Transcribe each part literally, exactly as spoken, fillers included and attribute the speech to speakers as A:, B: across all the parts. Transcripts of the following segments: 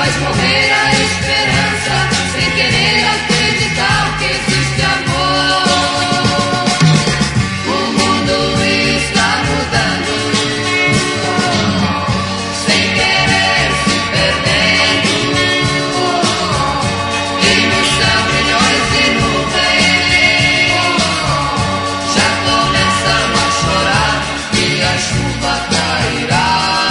A: faz morrer a esperança, sem querer acreditar que existe amor. O mundo está mudando, sem querer se perdendo, e no céu milhões de nuvens já começam a chorar e a chuva cairá.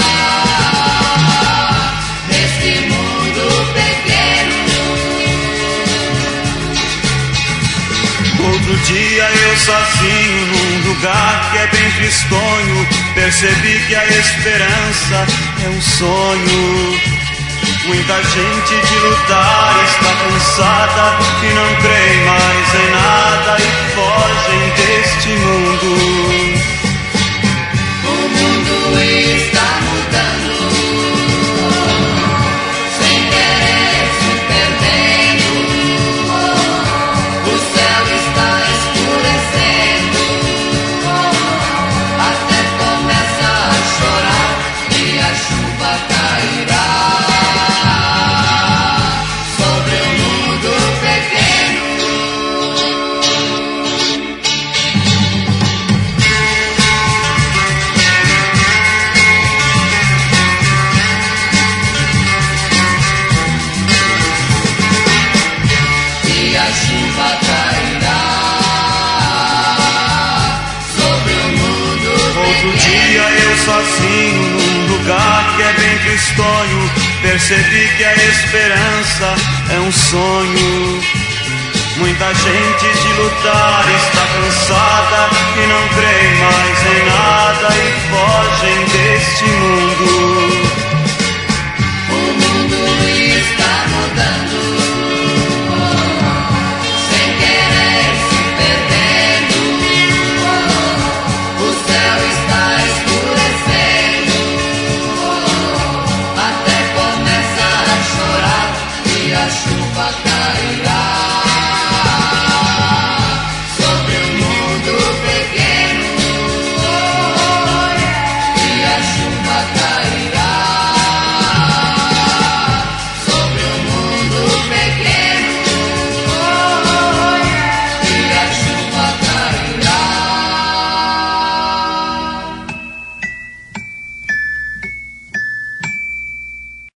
B: Outro dia eu sozinho num lugar que é bem tristonho, percebi que a esperança é um sonho. Muita gente de lutar está cansada e não crê mais em nada e fogem deste mundo.
A: O mundo está mudando, sem querer se perdendo, o céu está escurecendo, até começa a chorar e a chuva cairá sobre o mundo pequeno. E a chuva cairá sobre o mundo
B: Outro dia eu sozinho num lugar que é bem tristonho, percebi que a esperança é um sonho. Muita gente de lutar está cansada